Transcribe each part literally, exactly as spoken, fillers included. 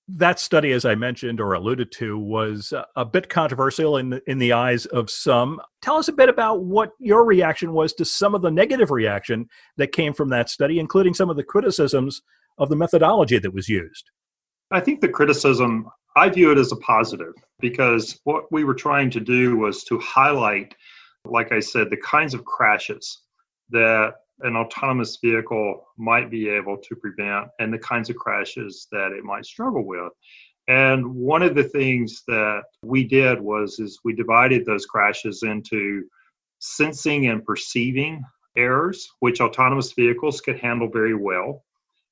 That study, as I mentioned or alluded to, was a a bit controversial in the, in the eyes of some. Tell us a bit about what your reaction was to some of the negative reaction that came from that study, including some of the criticisms of the methodology that was used. I think the criticism, I view it as a positive because what we were trying to do was to highlight, like I said, the kinds of crashes that an autonomous vehicle might be able to prevent and the kinds of crashes that it might struggle with. And one of the things that we did was is we divided those crashes into sensing and perceiving errors, which autonomous vehicles could handle very well.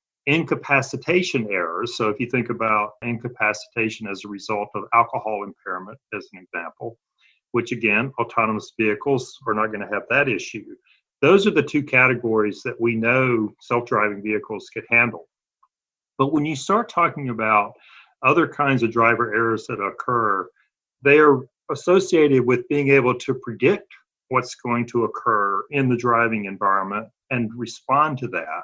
Incapacitation errors. So if you think about incapacitation as a result of alcohol impairment, as an example, which again, autonomous vehicles are not going to have that issue. Those are the two categories that we know self-driving vehicles could handle. But when you start talking about other kinds of driver errors that occur, they are associated with being able to predict what's going to occur in the driving environment and respond to that.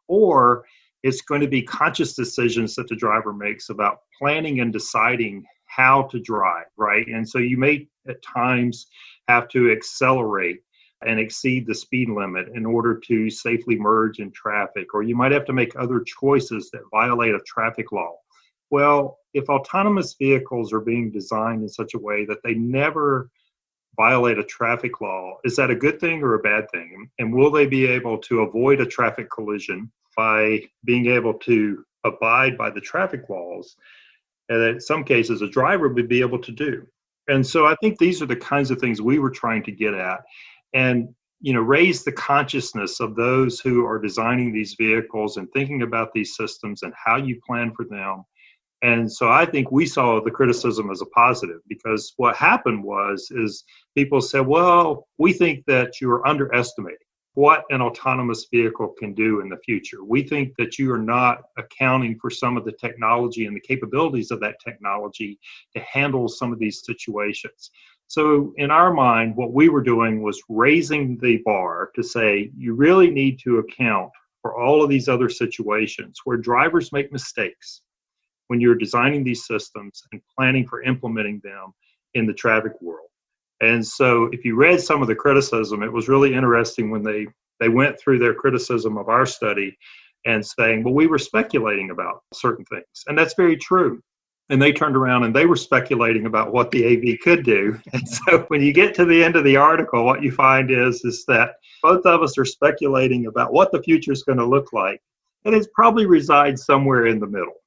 Or it's going to be conscious decisions that the driver makes about planning and deciding how to drive, right? And so you may at times have to accelerate and exceed the speed limit in order to safely merge in traffic, or you might have to make other choices that violate a traffic law. Well, if autonomous vehicles are being designed in such a way that they never violate a traffic law, is that a good thing or a bad thing? And will they be able to avoid a traffic collision by being able to abide by the traffic laws? And in some cases, a driver would be able to do. And so I think these are the kinds of things we were trying to get at. And, you know, raise the consciousness of those who are designing these vehicles and thinking about these systems and how you plan for them. And so I think we saw the criticism as a positive, because what happened was, is people said, well, we think that you're underestimating what an autonomous vehicle can do in the future. We think that you are not accounting for some of the technology and the capabilities of that technology to handle some of these situations. So in our mind, what we were doing was raising the bar to say, you really need to account for all of these other situations where drivers make mistakes when you're designing these systems and planning for implementing them in the traffic world. And so if you read some of the criticism, it was really interesting when they, they went through their criticism of our study and saying, well, we were speculating about certain things. And that's very true. And they turned around and they were speculating about what the A V could do. And so when you get to the end of the article, what you find is, is that both of us are speculating about what the future is going to look like. And it probably resides somewhere in the middle.